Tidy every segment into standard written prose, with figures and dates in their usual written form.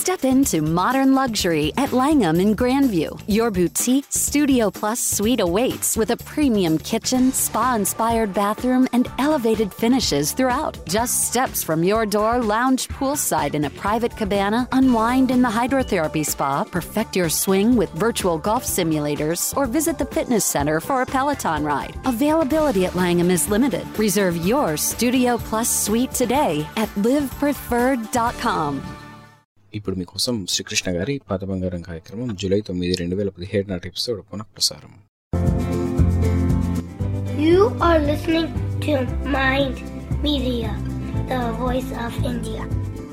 Step into modern luxury at Langham in Grandview. Your boutique Studio Plus suite awaits with a premium kitchen, spa-inspired bathroom, and elevated finishes throughout. Just steps from your door, lounge poolside in a private cabana, unwind in the hydrotherapy spa, perfect your swing with virtual golf simulators, or visit the fitness center for a Peloton ride. Availability at Langham is limited. Reserve your Studio Plus suite today at livepreferred.com. ఇప్పుడు మీకోసం శ్రీకృష్ణ గారి పాత బంగారం కార్యక్రమం July 9, 2017 నాటి episode పునఃప్రసారం. You are listening to Mind Media, the voice of India.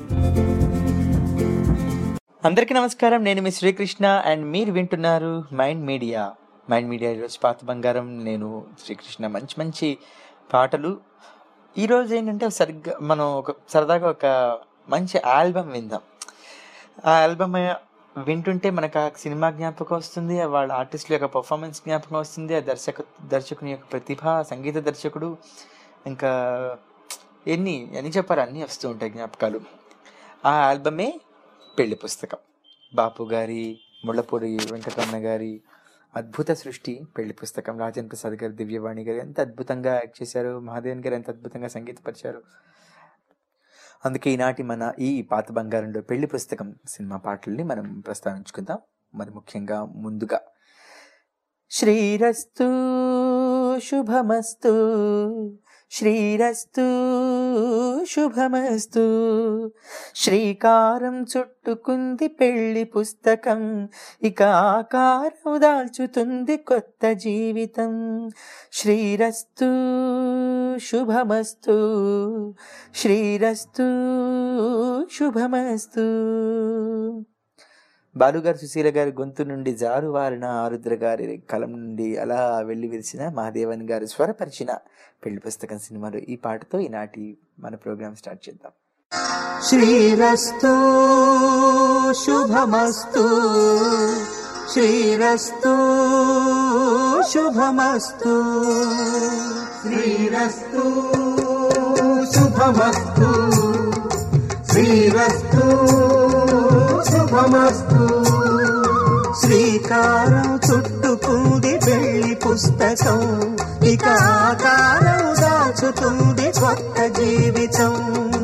అందరికీ నమస్కారం. నేను మీ శ్రీకృష్ణ అండ్ మీరు వింటున్నారు మైండ్ మీడియా. ఈరోజు పాత బంగారం. నేను శ్రీకృష్ణ. మంచి మంచి పాటలు. ఈరోజు ఏంటంటే మనం సరదాగా ఒక మంచి ఆల్బమ్ విందాం. ఆ ఆల్బమ్ వింటుంటే మనకు ఆ సినిమా జ్ఞాపకం వస్తుంది, వాళ్ళ ఆర్టిస్టుల యొక్క పర్ఫార్మెన్స్ జ్ఞాపకం వస్తుంది, ఆ దర్శకుని యొక్క ప్రతిభ, సంగీత దర్శకుడు, ఇంకా ఎన్ని చెప్పారు, అన్నీ వస్తూ ఉంటాయి జ్ఞాపకాలు. ఆ ఆల్బమే పెళ్లి పుస్తకం. బాపు గారి, ముళ్ళపూడి వెంకటరమణ గారి అద్భుత సృష్టి పెళ్లి పుస్తకం. రాజేంద్ర ప్రసాద్ గారు, దివ్యవాణి గారు ఎంత అద్భుతంగా యాక్ట్ చేశారు, మహాదేవన్ గారు ఎంత అద్భుతంగా సంగీతపరిచారు. అందుకే ఈనాటి మన ఈ పాత బంగారంలో పెళ్లి పుస్తకం సినిమా పాటల్ని మనం ప్రస్తావించుకుందాం. మరి ముఖ్యంగా ముందుగా శ్రీరస్తు శుభమస్తు, శ్రీరస్తు శుభమస్తు, శ్రీకారం చుట్టుకుంది పెళ్లి పుస్తకం, ఇక ఆకారం దాల్చుతుంది కొత్త జీవితం. శ్రీరస్తు శుభమస్తు, శ్రీరస్తు శుభమస్తు. బాలుగారు, సుశీల గారి గొంతు నుండి జారువారిన, ఆరుద్ర గారి కలం నుండి అలా వెళ్ళి విరిసిన, మహాదేవన్ గారు స్వరపరిచిన పెళ్లి పుస్తకం సినిమాలో ఈ పాటతో ఈనాటి మన ప్రోగ్రామ్ స్టార్ట్ చేద్దాం. శ్రీరస్తు శుభమస్తు, శ్రీరస్తు శుభమస్తు, శ్రీరస్తు శుభమస్తు, శ్రీరస్తు శుభమస్తు. శ్రీకారం చుట్టుకుంది పెళ్లి పుస్తకం, ఇక ఆకారం దాచుతుంది కొత్త జీవితం.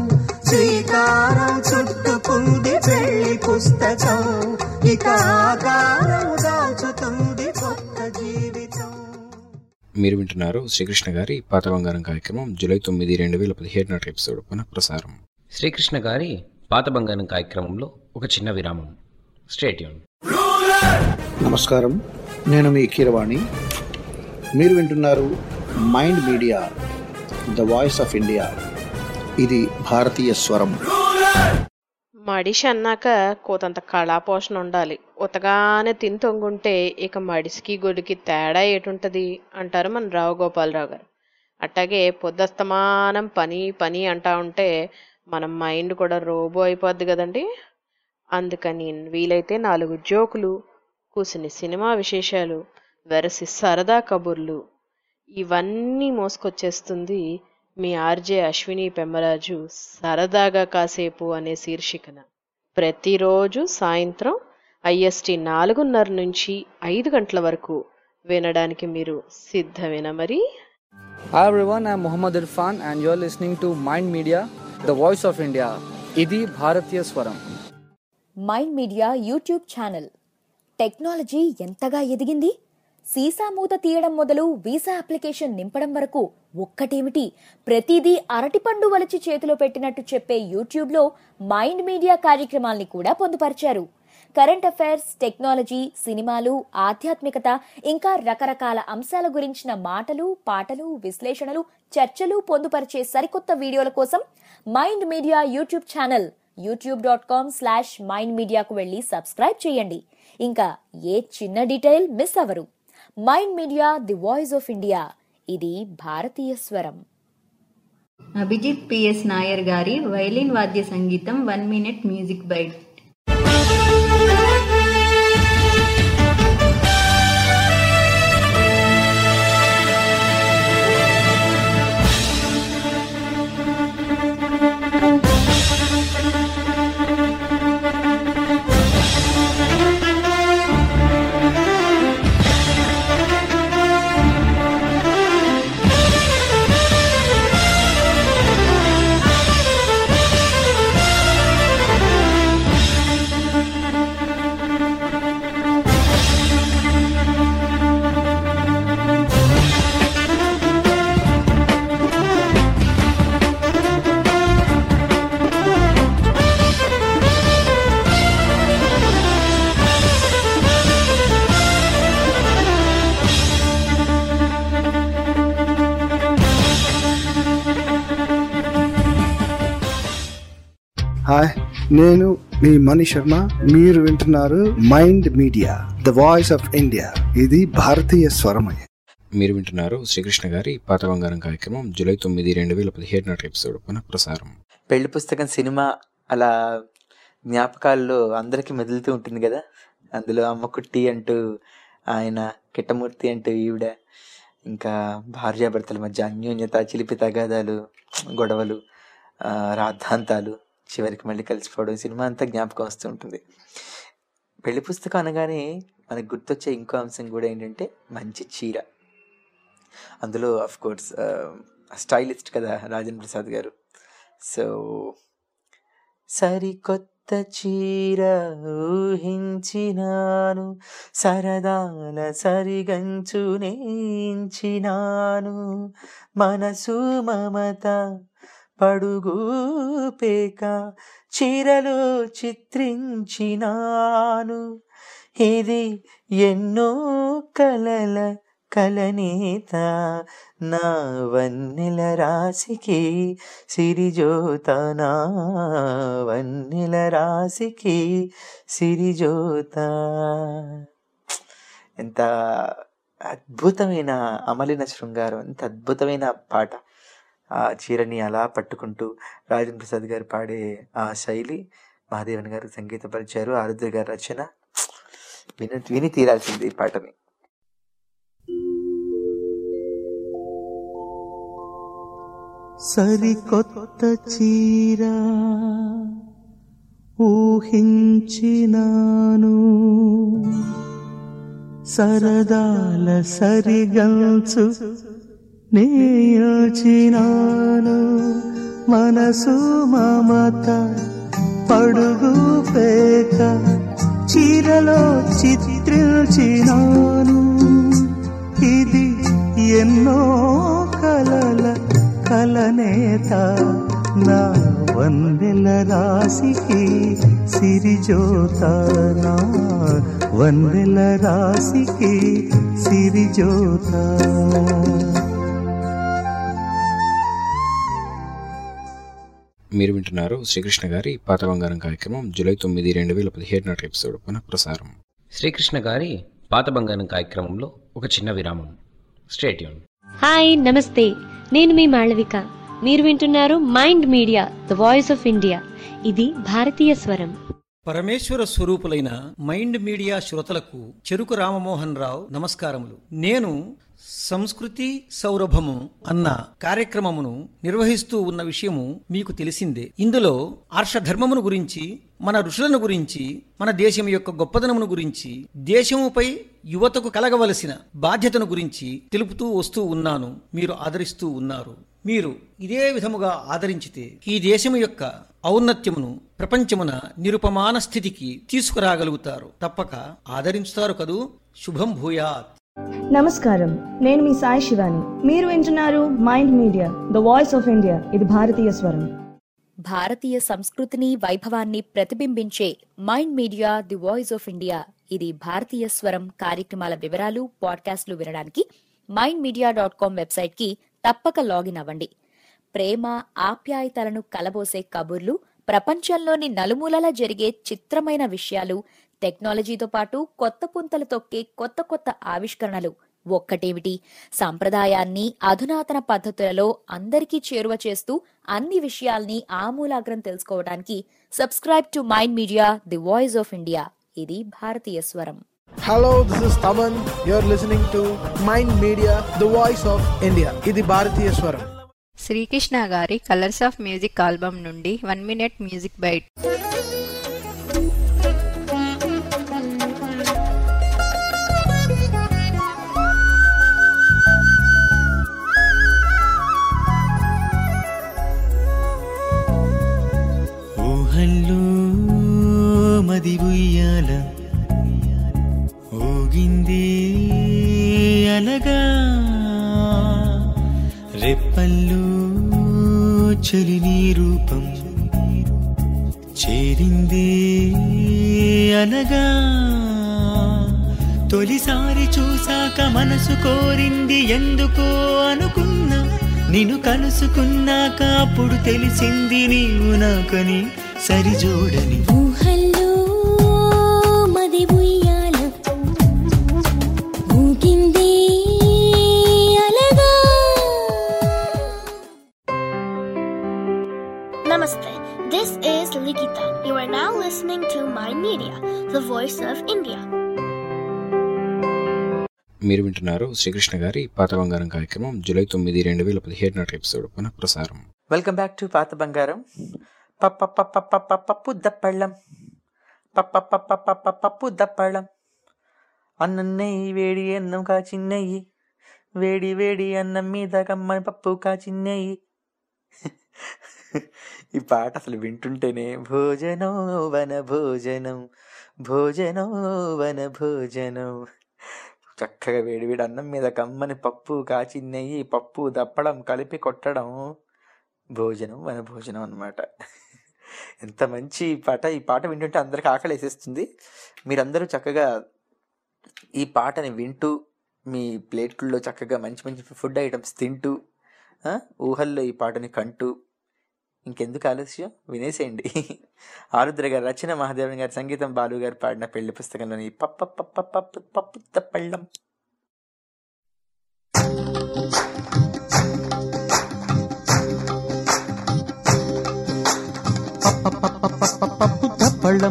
శ్రీకారం చుట్టుకుంది పెళ్లి పుస్తకం, ఇక ఆకారం దాచుతుంది కొత్త జీవితం. మీరు వింటున్నారు శ్రీకృష్ణ గారి పాత బంగారం కార్యక్రమం జూలై 9, 2017 నాటి ఎపిసోడ్ పునఃప్రసారం. శ్రీకృష్ణ గారి పాత బంగారం కార్యక్రమంలో ఒక చిన్న విరామం. Stay tune. నమస్కారం, నేను మీ కీరవాణి. మీరు వింటున్నారు mind media, the voice of India. ఇది భారతీయ స్వరం. మడిషి అన్నాక కోతంత కళాపోషణ ఉండాలి. ఉతగానే తిని తొంగుంటే ఇక మడిసికి గొడికి తేడా ఏటుంటది అంటారు మన రావు గోపాలరావు గారు. అట్టాగే పొద్దస్తమానం పని పని అంటా ఉంటే మన మైండ్ కూడా రోబో అయిపోద్ది కదండి. అందుకని వీలైతే 4 జోకులు, కూసిని సినిమా విశేషాలు, వెరసి సరదా కబుర్లు ఇవన్నీ మోసుకొచ్చేస్తుంది మీ ఆర్జే అశ్విని పెమ్మరాజు సరదాగా కాసేపు అనే శీర్షికన. ప్రతిరోజు సాయంత్రం IST 4:30 నుంచి 5 గంటల వరకు వినడానికి మీరు సిద్ధమేనా మరి? Hi everyone, I'm Muhammad Irfan and you're listening to Mind Media, the voice of India. ఇది భారతీయ స్వరం. Mind media YouTube channel. Technology ఎంతగా ఎదిగింది. సీసా మూత తీయడం మొదలు వీసా అప్లికేషన్ నింపడం వరకు ఒక్కటేమిటి, ప్రతిదీ అరటిపండు వలిచి చేతిలో పెట్టినట్టు చెప్పే యూట్యూబ్లో మైండ్ మీడియా కార్యక్రమాల్ని కూడా పొందుపరిచారు. కరెంట్ అఫైర్స్, టెక్నాలజీ, సినిమాలు, ఆధ్యాత్మికత, ఇంకా రకరకాల అంశాల గురించిన మాటలు, పాటలు, విశ్లేషణలు, చర్చలు పొందుపరిచే సరికొత్త వీడియోల కోసం mind media YouTube channel youtube.com/mindmedia వెళ్ళి సబ్స్క్రైబ్ చేయండి. ఇంకా ఏ చిన్న డీటెయిల్ మిస్ అవ్వరు. Mind media, the voice of India. ఇది భారతీయ స్వరం. అభిజిత్ PS నాయర్ గారి వైలిన్ వాద్య సంగీతం 1 minute మ్యూజిక్ బైట్. నేను మీ మణి శర్మ. మీరు వింటున్నారు mind media, the voice of India. ఇది భారతీయ స్వరం. మీరు వింటున్నారు శ్రీకృష్ణ గారి పాత బంగారం కార్యక్రమం జూలై 9, 2017 నాటి ఎపిసోడ్ పునఃప్రసారం. పెళ్లి పుస్తకం సినిమా అలా జ్ఞాపకాల్లో అందరికీ మెదులుతూ ఉంటుంది కదా. అందులో అమ్మకుట్టి అంటూ ఆయన, కిట్టమూర్తి అంటూ ఈవిడ, ఇంకా భార్యాభర్తల మధ్య అన్యోన్యత, చిలిపి తగాదాలు, గొడవలు, రాద్ధాంతాలు, చివరికి మళ్ళీ కలిసిపోవడం, సినిమా అంతా జ్ఞాపకం వస్తూ ఉంటుంది. పెళ్లి పుస్తకం అనగానే మనకు గుర్తొచ్చే ఇంకో అంశం కూడా ఏంటంటే మంచి చీర. అందులో ఆఫ్ కోర్స్ స్టైలిస్ట్ కదా రాజేంద్ర ప్రసాద్ గారు. సో సరికొత్త చీర ఊహించినాను, సరదాల సరిగంచు నేయించినాను, మనసు మమత పడుగు పేక చీరలో చిత్రించినాను, ఇది ఎన్నో కలల కలనేత, నా వన్నెల రాశికి సిరిజోత, నా వన్నెల రాశికి సిరిజోత. ఎంత అద్భుతమైన అమలిన శృంగారం, ఎంత అద్భుతమైన పాట. ఆ చీరని అలా పట్టుకుంటూ రాజేంద్ర ప్రసాద్ గారు పాడే ఆ శైలి, మహాదేవన్ గారు సంగీతపరిచారు, ఆరుద్ర గారి రచన. విని తీరాల్సింది ఈ పాటని. సరికొత్త చీర ఊహించినాను, సరదాల సరిగంచు నేయోచినాను, మనసు మమత పడుగు పేక చీరలో చిత్రించినాను, ఇది ఎన్నో కలల కలనేత, నా వన్నెల రాశికి సిరిజోత, నా వన్నెల రాశికి సిరిజోత. మీరు వింటున్నారు శ్రీకృష్ణ గారి పాత బంగారం కార్యక్రమం జూలై 9, 2017 నాటి ఎపిసోడ్ పునఃప్రసారం. శ్రీకృష్ణ గారి పాత బంగారం కార్యక్రమంలో ఒక చిన్న విరామం. Stay tune. హాయ్, నమస్తే. నేను మీ మాళవిక. మీరు వింటున్నారు mind media, the voice of India. ఇది భారతీయ స్వరం. పరమేశ్వర స్వరూపులైన మైండ్ మీడియా శ్రోతలకు చెరుకు రామమోహన్ రావు నమస్కారములు. నేను సంస్కృతి సౌరభము అన్న కార్యక్రమమును నిర్వహిస్తూ ఉన్న విషయము మీకు తెలిసిందే. ఇందులో ఆర్షధర్మమును గురించి, మన ఋషులను గురించి, మన దేశం యొక్క గొప్పదనమును గురించి, దేశముపై యువతకు కలగవలసిన బాధ్యతను గురించి తెలుపుతూ వస్తూ ఉన్నాను. మీరు ఆదరిస్తూ ఉన్నారు. మీరు ఇదే విధముగా ఆదరించితే ఈ దేశము యొక్క ఔన్నత్యమును ప్రపంచమున నిరుపమాన స్థితికి తీసుకురాగలుగుతారు. తప్పక ఆదరించుతారు కదూ. శుభం భూయాత్. నమస్కారం, నేను మీ సాయి శివాని. మీరు వింటున్నారు mind media, the voice of India. ఇది భారతీయ స్వరం. భారతీయ సంస్కృతిని, వైభవాన్ని ప్రతిబింబించే mind media, the voice of India. ఇది భారతీయ స్వరం కార్యక్రమాల వివరాలు, పాడ్కాస్ట్లు వినడానికి mindmedia.com వెబ్సైట్ కి తప్పక లాగిన్ అవ్వండి. ప్రేమ, ఆప్యాయతలను కలబోసే కబుర్లు, ప్రపంచంలోని నలుమూలలా జరిగే చిత్రమైన విషయాలు, టెక్నాలజీతో పాటు కొత్త పుంతలు తొక్కే కొత్త కొత్త ఆవిష్కరణలు, ఒక్కటేమిటి సంప్రదాయాన్ని అధునాతన పద్ధతులలో అందరికీ చేరువ చేస్తూ అన్ని విషయాల్ని ఆమూలాగ్రం తెలుసుకోవడానికి subscribe to mind media, the voice of India. ఇది భారతీయ స్వరం. Hello, this is Taman. You're listening to Mind Media, the voice of India. ఇది భారతీయ స్వరం. శ్రీకృష్ణ గారి కలర్స్ ఆఫ్ మ్యూజిక్ ఆల్బమ్ నుండి 1 minute మ్యూజిక్ బైట్. ఊహల్లో మది ఉయ్యాల ఊగింది అనగా, రెప్పల్లో చలిని రూపం చేరింది అనగా, తొలిసారి చూసాక మనసు కోరింది ఎందుకో అనుకున్నా, నిన్ను కలుసుకున్నాక అప్పుడు తెలిసింది నీవు నాకని. సరిజోడని ఊహల్లో మది ఉయ్యాల ఊగిందే అలగా. Namaste. This is Likita. You are now listening to Mind Media, the voice of India. మీరు వింటున్నారు శ్రీకృష్ణ గారి పాత బంగారం కార్యక్రమం జూలై 9, 2017 నాటి ఎపిసోడ్ పునః ప్రసారం. వెల్కమ్ బ్యాక్ టు పాత బంగారం. పప్పు దప్పళ్ళం పప్పు దప్పళ్ళం అన్నం నెయ్యి వేడి అన్నం కాచిన్నయ్యి వేడి వేడి అన్నం మీద కమ్మని పప్పు కాచిన్నయ్యి. ఈ పాట అసలు వింటుంటేనే భోజనం వన భోజనం భోజనం వన భోజనం. చక్కగా వేడివేడి అన్నం మీద కమ్మని పప్పు కాచి నెయ్యి పప్పు దప్పడం కలిపి కొట్టడం భోజనం వన భోజనం అన్నమాట. ఎంత మంచి పాట. ఈ పాట వింటుంటే అందరికి ఆకలి వేసేస్తుంది. మీరందరూ చక్కగా ఈ పాటని వింటూ మీ ప్లేట్లలో చక్కగా మంచి మంచి ఫుడ్ ఐటమ్స్ తింటూ ఊహల్లో ఈ పాటని కంటూ ఇంకెందుకు ఆలస్యం వినేసేయండి. ఆరుద్ర గారి రచన, మహాదేవన్ గారి సంగీతం, బాలు గారు పాడిన పెళ్లి పుస్తకంలోని పప్పు తప్పళ్ళం. పప్పు తప్పళ్ళం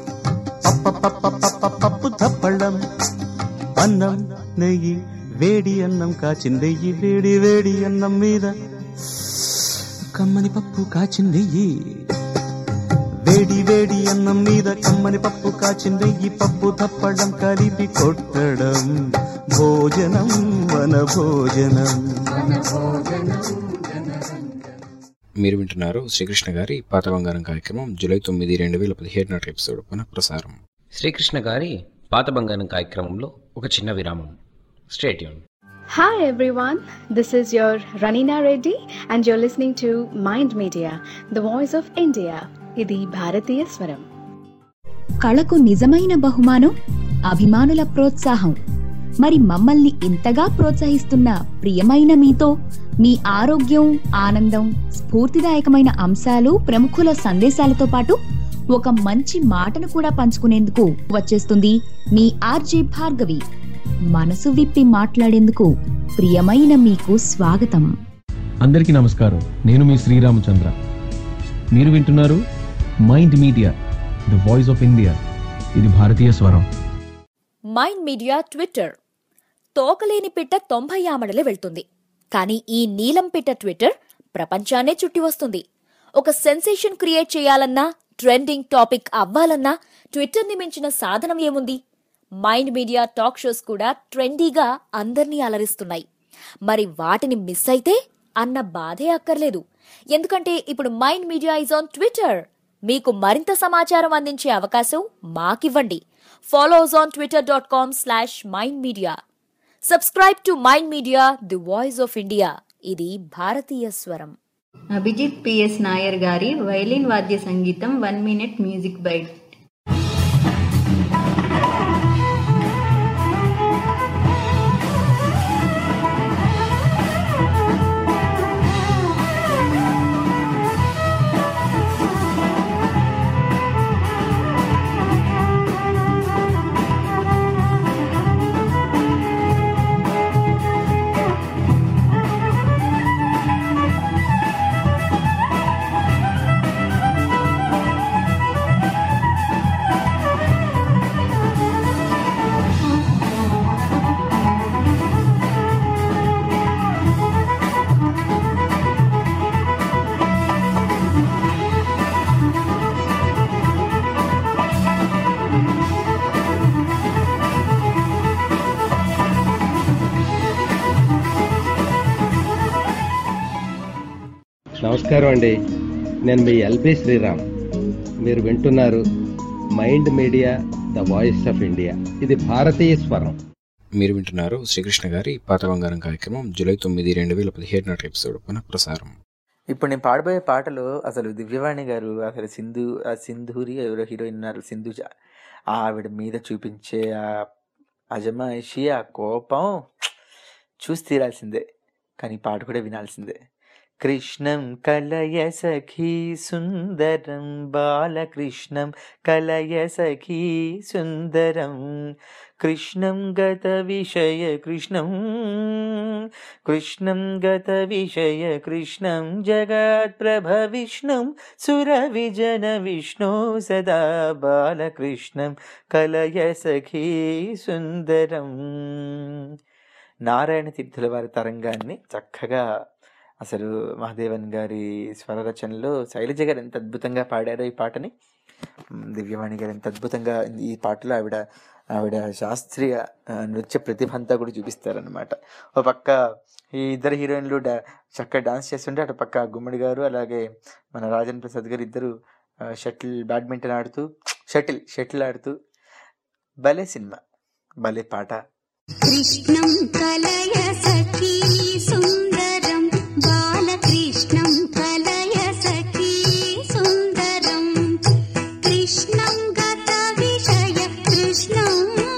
పప్పు తప్పళ్ళం అన్నం నెయ్యి వేడి అన్నం కాచిందెయ్యి వేడి వేడి అన్నం మీద కమ్మని పప్పు కాచిందెయ్యి వేడి వేడి అన్నం మీద కమ్మని పప్పు కాచిందెయ్యి పప్పు తప్పడం కలిపి కొట్టడం భోజనం వన భోజనం. మీరు వింటున్నారు శ్రీకృష్ణ గారి పాత బంగారం కార్యక్రమం జూలై 9, 2017 నాటి ఎపిసోడ్ పునః ప్రసారం. శ్రీకృష్ణ గారి పాత బంగారం కార్యక్రమంలో ఒక చిన్న విరామం. Stay tune. Hi everyone, this is your Ranina Reddy and you're listening to Mind Media, the voice of India. ఇది భారతీయ స్వరం. కళకు నిజమైన బహుమానం అభిమానుల ప్రోత్సాహం. మరి మమ్మల్ని ఇంతగా ప్రోత్సహిస్తున్న ప్రియమైన మీతో మీ ఆరోగ్యం, ఆనందం, స్ఫూర్తిదాయకమైన అంశాలు, ప్రముఖుల సందేశాలతో పాటు ఒక మంచి మాటను కూడా పంచుకునేందుకు వచ్చేస్తుంది మీ ఆర్జే భార్గవి. మనసు విప్పి మాట్లాడేందుకు ప్రియమైన మీకు స్వాగతం. అందరికీ నమస్కారం. నేను మీ శ్రీరామచంద్ర. మీరు వింటున్నారు mind media, the voice of India. ఇది భారతీయ స్వరం. Mind media Twitter. తోకలేని పిట్ట 90 ఆమడలే వెళ్తుంది, కానీ ఈ నీలం పిట్ట ట్విట్టర్ ప్రపంచాన్నే చుట్టి వస్తుంది. ఒక సెన్సేషన్ క్రియేట్ చేయాలన్నా, ట్రెండింగ్ టాపిక్ అవ్వాలన్నా ట్విట్టర్ని మించిన సాధనం ఏముంది? మైండ్ మీడియా టాక్ షోస్ కూడా ట్రెండీగా అందర్నీ అలరిస్తున్నాయి. మరి వాటిని మిస్ అయితే అన్న బాధే అక్కర్లేదు. ఎందుకంటే ఇప్పుడు mind media is on Twitter. మీకు మరింత సమాచారం అందించే అవకాశం మాకివ్వండి. Follow us on twitter.com/mindmedia. Subscribe to mind media, the voice of India. ఇది భారతీయ స్వరం. అభిజిత్ పిఎస్ నాయర్ గారి వైలిన్ వాద్య సంగీతం 1 minute మ్యూజిక్ బైట్. నమస్కారం అండి. నేను మీ ఎల్బి శ్రీరామ్. మీరు వింటున్నారు mind media, the voice of India. ఇది భారతీయ స్వరం. మీరు వింటున్నారు శ్రీకృష్ణ గారి పాత బంగారం కార్యక్రమం జూలై 9, 2017 నాటి ఎపిసోడ్ పునః ప్రసారం. ఇప్పుడు నేను పాడబోయే పాటలో అసలు దివ్యవాణి గారు అసలు సింధూరి ఎవరో హీరోయిన్ ఉన్నారు, సింధుజ, ఆవిడ మీద చూపించే ఆ అజమాయిషి, ఆ కోపం చూసి తీరాల్సిందే. కానీ పాట కూడా వినాల్సిందే. కృష్ణం కలయ సఖీ సుందరం బాలకృష్ణం కలయ సఖీ సుందరం కృష్ణం గత విషయ కృష్ణం కృష్ణం గత విషయ కృష్ణం జగత్ప్రభ విష్ణుం సురవిజన విష్ణు సదా బాలకృష్ణం కలయ సఖీ సుందరం. నారాయణ తీర్థుల వారి తరంగాన్ని చక్కగా అసలు మహాదేవన్ గారి స్వరరచనలో శైలజ గారు ఎంత అద్భుతంగా పాడారో ఈ పాటని. దివ్యవాణి గారు ఎంత అద్భుతంగా ఈ పాటలో ఆవిడ శాస్త్రీయ నృత్య ప్రతిభ అంతా కూడా చూపిస్తారనమాట. ఒక పక్క ఈ ఇద్దరు హీరోయిన్లు చక్కగా డాన్స్ చేస్తుంటే అటు పక్క గుమ్మడి గారు అలాగే మన రాజన్ ప్రసాద్ గారు ఇద్దరు బ్యాడ్మింటన్ ఆడుతూ షటిల్ ఆడుతూ భలే సినిమా, భలే పాట. కృష్ణం కలయ సఖీ సుందరం బాలకృష్ణం కలయ సఖీ సుందరం కృష్ణం గత విషయ కృష్ణం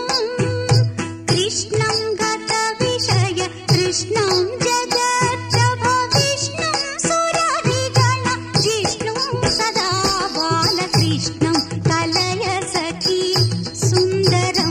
కృష్ణం గత విషయ కృష్ణం జగత్ప్రభ విష్ణుం సురవిగణ జిష్ణుం సదా బాలకృష్ణం కలయ సఖీ సుందరం.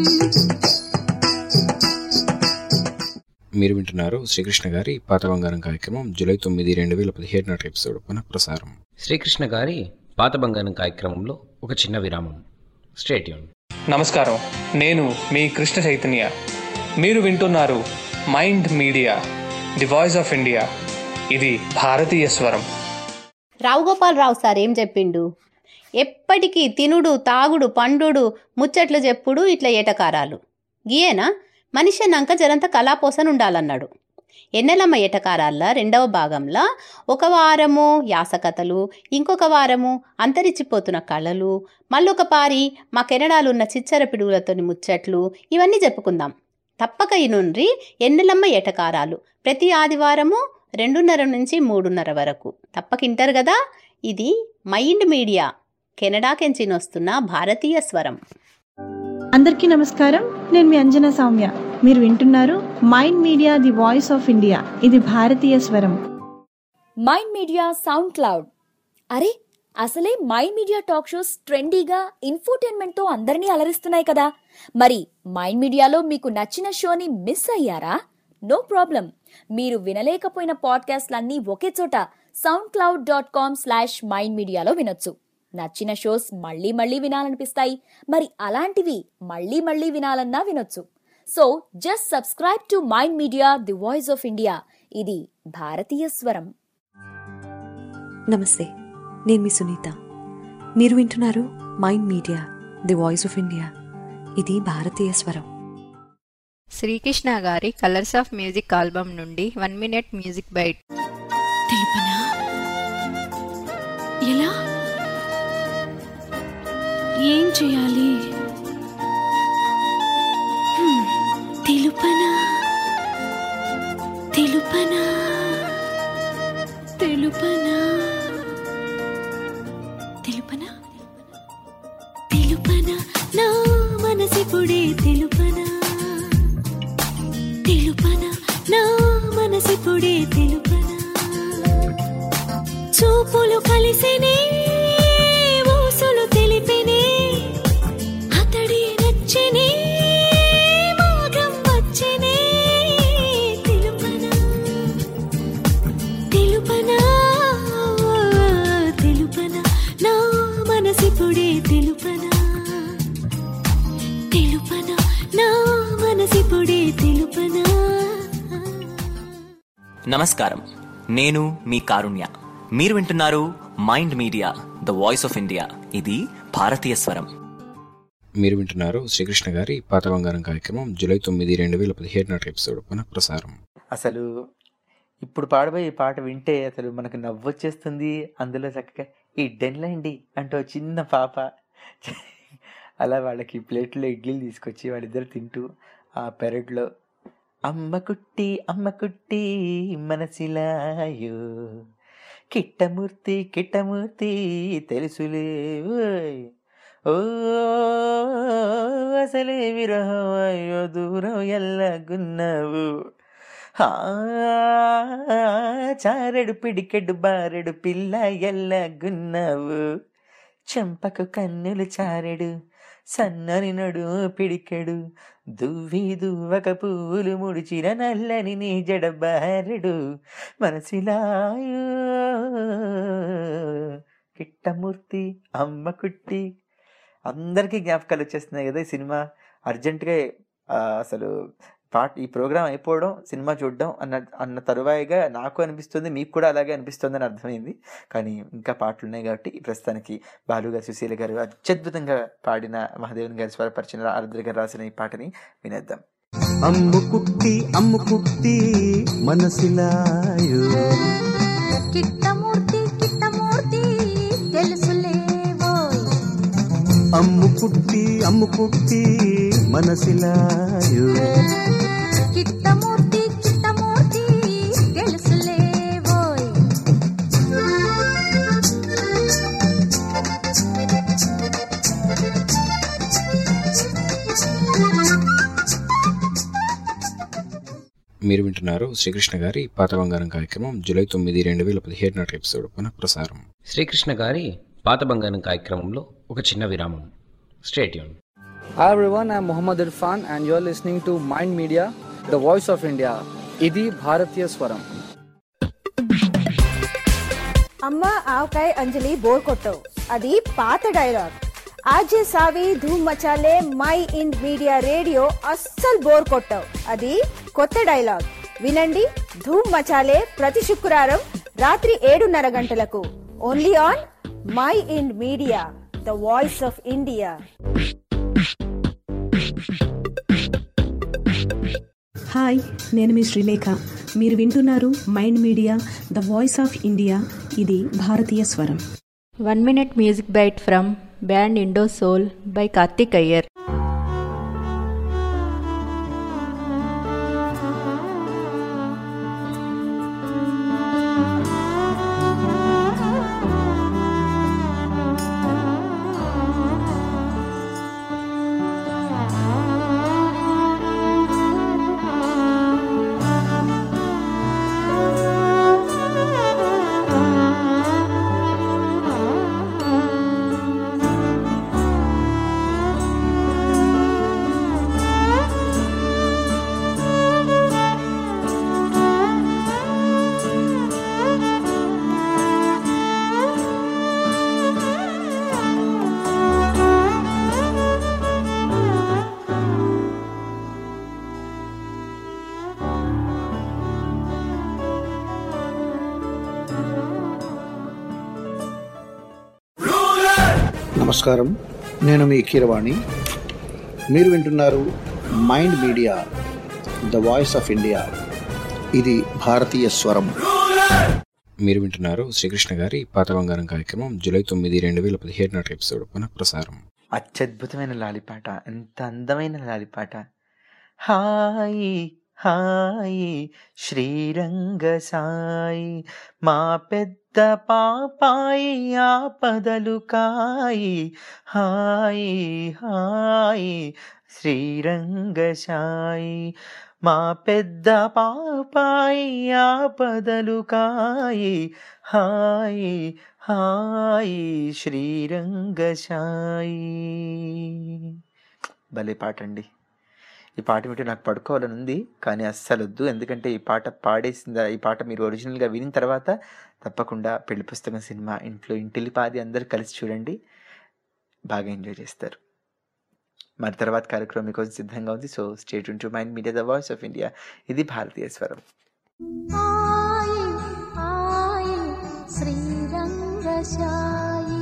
మీరు వింటున్నారు శ్రీకృష్ణ గారి పాత బంగారం కార్యక్రమం జూలై 9, 2017 నాటి ఎపిసోడ్ పునఃప్రసారం. శ్రీకృష్ణ గారి పాత బంగారం కార్యక్రమంలో ఒక చిన్న విరామం. Stay tune. నమస్కారం, నేను మీ కృష్ణ చైతన్య. మీరు వింటున్నారు mind media, the voice of India. ఇది భారతీయ స్వరం. రావుగోపాలరావు సార్ ఏం చెప్పిండు? ఎప్పటికీ తినుడు తాగుడు పండుడు ముచ్చట్లు చెప్పుడు ఇట్లా ఏటకారాలు గీయేనా మనిషి అన్నాక జరంత కళాపోసన ఉండాలన్నాడు. ఎన్నెలమ్మ ఏటకారాల్లో 2వ భాగంలో ఒక వారము యాసకథలు, ఇంకొక వారము అంతరించిపోతున్న కళలు, మళ్ళొక పారి మా కెనడాలు ఉన్న చిచ్చర పిడుగులతోని ముచ్చట్లు, ఇవన్నీ చెప్పుకుందాం. తప్పక ఇనుండ్రి ఎన్నెలమ్మ ఏటకారాలు ప్రతి ఆదివారము 2:30 నుంచి 3:30 వరకు తప్పకింటారు కదా. ఇది మైండ్ మీడియా, కెనడాకెంచి వస్తున్న భారతీయ స్వరం. అందరికీ నమస్కారం, నేను మీ అంజనా సౌమ్య. మీరు వింటున్నారు mind media the voice of India. ఇది భారతీయ స్వరం. Mind media SoundCloud. అరే అసలే మైండ్ మీడియా టాక్ షోస్ ట్రెండీగా ఇన్ఫోటైన్మెంట్తో అందరినీ అలరిస్తున్నాయి కదా. మరి మైండ్ మీడియాలో మీకు నచ్చిన షోని మిస్ అయ్యారా? No problem. మీరు వినలేకపోయిన పాడ్కాస్ట్లన్నీ ఒకే చోట soundcloud.com/mindmedia వినొచ్చు. నచ్చిన షోస్ మళ్ళీ మళ్ళీ వినాలనిపిస్తాయి. మరి అలాంటివి మళ్ళీ మళ్ళీ వినాలన్నా వినొచ్చు. So just subscribe to mind media the voice of India. ఇది భారతీయ స్వరం. నమస్తే, నేను మీ సునీత. మీరు వింటున్నారు mind media the voice of India. ఇది భారతీయ స్వరం. శ్రీకృష్ణ గారి కలర్స్ ఆఫ్ మ్యూజిక్ ఆల్బమ్ నుండి 1 minute మ్యూజిక్ బైట్. తెలుపనా? ఎలా? ఏం చేయాలి? తెలుపనా? తెలుపనా? తెలుపనా? తెలుపనా? తెలుపనా? నా మనసిపుడే తెలుపనా? తెలుపనా? నా మనసిపుడే తెలుపనా? చూపులు కలిసినే ఊసులు తెలిపినే అతడి నచ్చనే మాగం వచ్చనే తెలుపనా? తెలుపనా? తెలుపనా? నా మనసిపుడే తెలుపనా? తెలుపనా? నా మనసిపుడే తెలుపనా? నమస్కారం, నేను మీ కారుణ్య. మీరు వింటున్నారు mind media the voice of India. ఇది భారతీయ స్వరం. మీరు వింటున్నారు శ్రీకృష్ణ గారి పాత బంగారం కార్యక్రమం జూలై 9, 2017 నాటి ఎపిసోడ్ పునఃప్రసారం. అసలు ఇప్పుడు పాడబోయే పాట వింటే అసలు మనకు నవ్వొచ్చేస్తుంది. అందులో చక్కగా ఇడ్డెన్లండి అంటూ చిన్న పాప అలా వాళ్ళకి ప్లేట్లో ఇడ్లీలు తీసుకొచ్చి వాళ్ళిద్దరు తింటూ ఆ పెరట్లో అమ్మ కుట్టి మనసిలాయో కిట్టమూర్తి తెలుసులే ఓ అసలే విరహం అయ్యో దూరం ఎల్లగున్నావు చారెడు పిడికెడు బారెడు పిల్ల ఎల్లగున్నావు, చెంపకు కన్నులు చారెడు సన్నని నడు పిడికెడు, దువ్వి దువ్వక పువ్వులు ముడిచిన నల్లని నీ జడ బారెడు, మనసిలాయో కిట్టమూర్తి అమ్మ కుట్టి. అందరికీ జ్ఞాపకాలు వచ్చేస్తున్నాయి కదా ఈ సినిమా. అర్జెంటుగా అసలు ఈ ప్రోగ్రాం అయిపోవడం, సినిమా చూడడం అన్న తరువాయిగా నాకు అనిపిస్తుంది, మీకు కూడా అలాగే అనిపిస్తుంది అని అర్థమైంది. కానీ ఇంకా పాటలు ఉన్నాయి కాబట్టి ప్రస్తుతానికి బాలుగారు, సుశీల గారు అత్యద్భుతంగా పాడిన, మహాదేవన్ గారు స్వరపరిచిన, ఆరుద్ర గారు రాసిన ఈ పాటని వినేద్దాం. అమ్ము కుట్టి మనసిలాయో కిట్టమూర్తి కిట్టమూర్తి తెలుసులేవోయ్, అమ్ము కుట్టి మనసిలాయో కిట్టమూర్తి కిట్టమూర్తి తెలుసులేవోయ్. మీరు వింటున్నారు శ్రీకృష్ణ గారి పాత బంగారం కార్యక్రమం జూలై 9, 2017 నాటి ఎపిసోడ్ పునః ప్రసారం. శ్రీకృష్ణ గారి పాత బంగారం కార్యక్రమంలో ఒక చిన్న విరామం. Stay tune. Hi everyone, I'm Muhammad Irfan and you're listening to Mind Media, the voice of India. Idi Bharatiya Swaram. అమ్మ ఆవకాయ అంజలి బోర్ కొట్టవు, అది పాత డైలాగ్. ఆజే సావి ధూమ్ మచాలే మై ఇండ్ మీడియా రేడియో అస్సలు బోర్ కొట్టవు, అది కొత్త డైలాగ్. వినండి ధూమ్ మచాలే ప్రతి శుక్రవారం రాత్రి 7:30 గంటలకు. Only on mind media, the voice of India. Hi, నేను మీ శ్రీలేఖ. మీరు వింటున్నారు mind media, the voice of India. ఇది భారతీయ స్వరం. 1 minute music bite from band Indo Soul by Karthik Iyer. నమస్కారం, నేను మీ కీరవాణి. మీరు వింటున్నారు mind media, the voice of India. ఇది భారతీయ స్వరం. మీరు వింటున్నారు శ్రీకృష్ణ గారి పాత బంగారం కార్యక్రమం జూలై 9, 2017 నాటి ఎపిసోడ్ పునః ప్రసారం. అత్యద్భుతమైన లాలిపాట, ఎంత అందమైన లాలిపాట. హాయి హాయి శ్రీరంగ సాయి, మా పెద్ద పాపాయి ఆపదలు కాయి. హాయి హాయి శ్రీరంగ సాయి, మా పెద్ద పాపాయి ఆపదలు కాయి. హాయి హాయి శ్రీరంగ సాయి. భలే పాట అండి. ఈ పాట వింటే నాకు పడుకోవాలని ఉంది, కానీ అస్సలు వద్దు. ఎందుకంటే ఈ పాట మీరు ఒరిజినల్గా వినిన తర్వాత తప్పకుండా పెళ్లి పుస్తకం సినిమా ఇంటిల్లిపాది అందరూ కలిసి చూడండి, బాగా ఎంజాయ్ చేస్తారు. మరి తర్వాత కార్యక్రమం మీకోసం సిద్ధంగా ఉంది. So stay tune to mind media, the voice of India. ఇది భారతీయ స్వరం. శ్రీరంగ సాయి,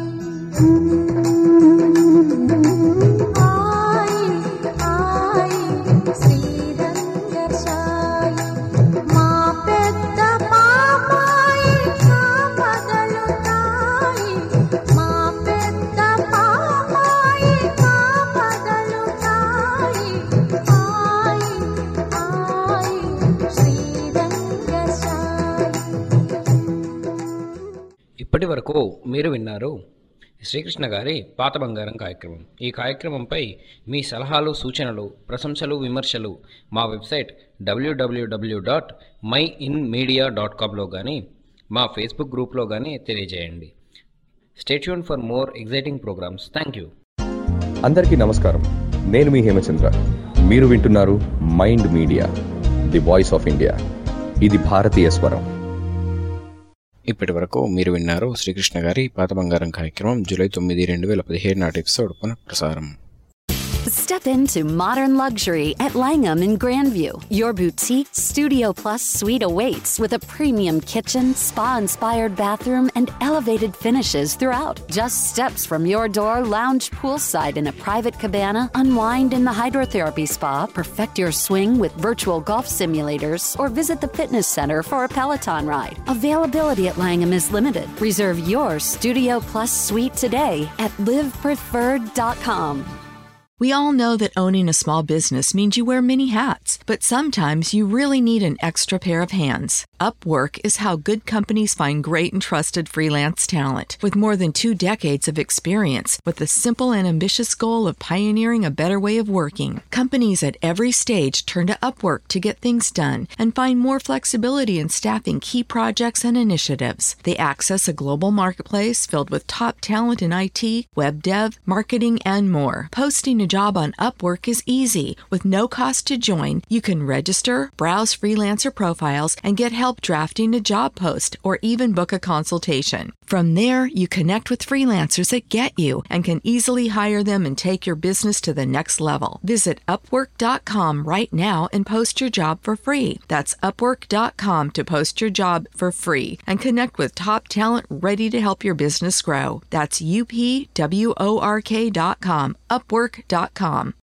శ్రీరంగ సాయి, మా పెద్ద పాపాయి ఆపదలు కాయి. మా పెద్ద పాపాయి ఆపదలు కాయి. హాయి హాయి శ్రీరంగ సాయి. ఇప్పటి వరకు మీరు విన్నారు శ్రీకృష్ణ గారి పాత బంగారం కార్యక్రమం. ఈ కార్యక్రమంపై మీ సలహాలు, సూచనలు, ప్రశంసలు, విమర్శలు మా వెబ్సైట్ www.myinmedia.comలో కానీ మా ఫేస్బుక్ గ్రూప్లో కానీ తెలియజేయండి. Stay tuned for more exciting programs. Thank you. అందరికీ నమస్కారం. నేను మీ హేమచంద్ర. మీరు వింటున్నారు mind media, the voice of India. ఇది భారతీయ స్వరం. ఇప్పటి వరకు మీరు విన్నారు శ్రీకృష్ణ గారి పాత బంగారం కార్యక్రమం జూలై 9, 2017 నాటి ఎపిసోడ్ పునఃప్రసారం. Step into modern luxury at Langham in Grandview. Your boutique Studio Plus suite awaits with a premium kitchen, spa-inspired bathroom, and elevated finishes throughout. Just steps from your door, lounge poolside in a private cabana, unwind in the hydrotherapy spa, perfect your swing with virtual golf simulators, or visit the fitness center for a Peloton ride. Availability at Langham is limited. Reserve your Studio Plus suite today at livepreferred.com. We all know that owning a small business means you wear many hats, but sometimes you really need an extra pair of hands. Upwork is how good companies find great and trusted freelance talent. With more than 2 decades of experience, with the simple and ambitious goal of pioneering a better way of working, companies at every stage turn to Upwork to get things done and find more flexibility in staffing key projects and initiatives. They access a global marketplace filled with top talent in IT, web dev, marketing, and more. Posting a job on Upwork is easy. With no cost to join, you can register, browse freelancer profiles, and get help drafting a job post or even book a consultation. From there, you connect with freelancers that get you and can easily hire them and take your business to the next level. Visit Upwork.com right now and post your job for free. That's Upwork.com to post your job for free and connect with top talent ready to help your business grow. That's UPWORK.com. Upwork.com.